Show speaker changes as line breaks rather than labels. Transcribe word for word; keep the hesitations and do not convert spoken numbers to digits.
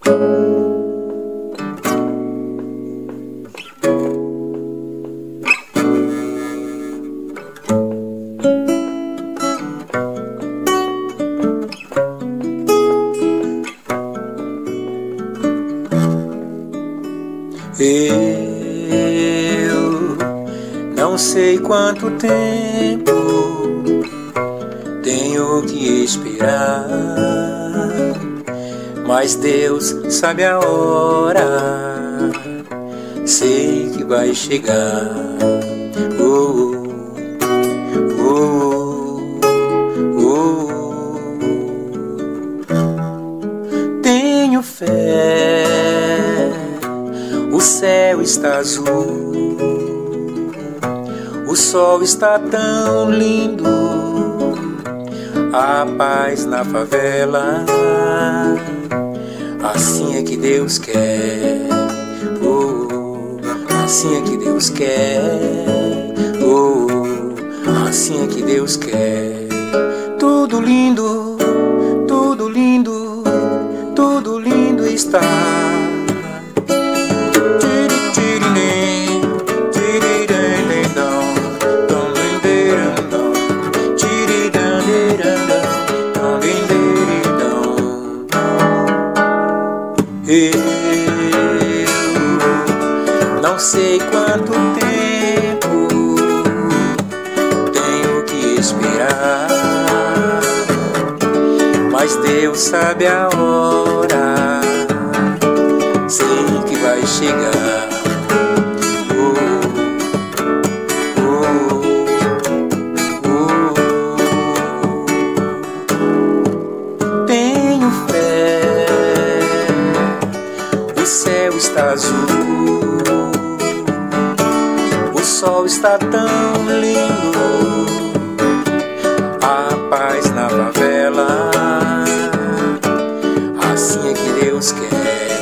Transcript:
Eu não sei quanto tempo tenho que esperar, mas Deus sabe a hora, sei que vai chegar. Oh, oh, oh, oh. Tenho fé, o céu está azul, o sol está tão lindo, a paz na favela, assim é que Deus quer. Oh, assim é que Deus quer. Oh, assim é que Deus quer. Tudo lindo, tudo lindo, tudo lindo está. Eu não sei quanto tempo tenho que esperar, mas Deus sabe a hora, sei que vai chegar. Oh, oh, oh. Tenho fé, o céu está azul, o sol está tão lindo, a paz na favela, assim é que Deus quer.